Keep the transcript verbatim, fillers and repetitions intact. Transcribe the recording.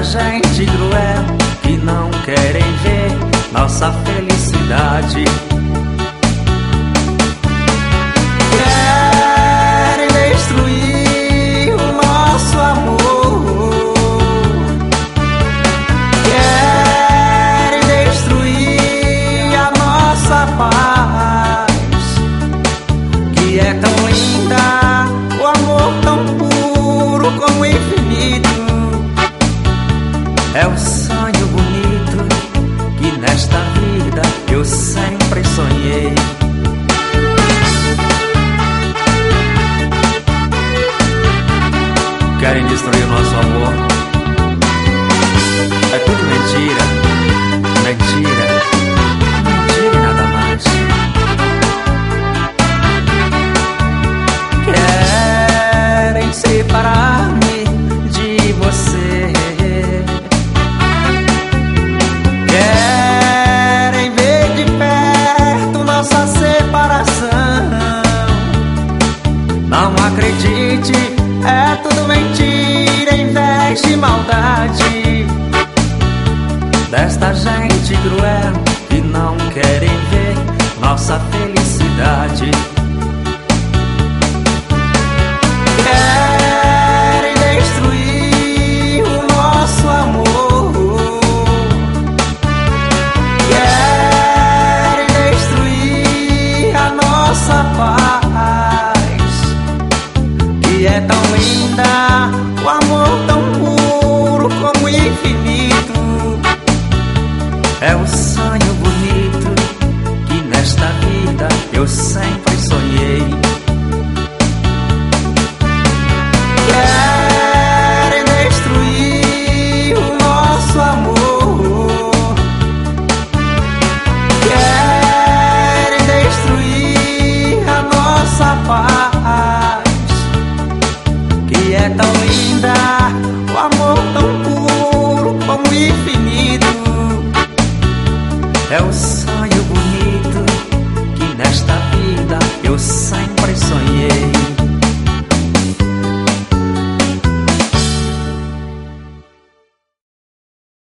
desta gente cruel que não querem ver nossa felicidade. Querem destruir o nosso amor, querem destruir a nossa paz, que é tão linda, o amor tão puro como o infinito. É o sonho bonito que nesta vida eu sempre sonhei. Querem destruir o nosso amor. É tudo mentira, mentira, mentira e nada mais. Querem separar-me de você, querem ver de perto nossa separação. Não acredite, é tudo mentira, inveja e maldade desta gente cruel que não querem ver nossa felicidade. Querem destruir o nosso amor, querem destruir a nossa paz, que é tão linda, o amor tão puro como o infinito. É o sonho bonito que nesta vida eu sempre sonhei. Querem destruir o nosso amor, querem destruir a nossa paz, que é tão linda, o amor tão puro como o infinito. É o sonho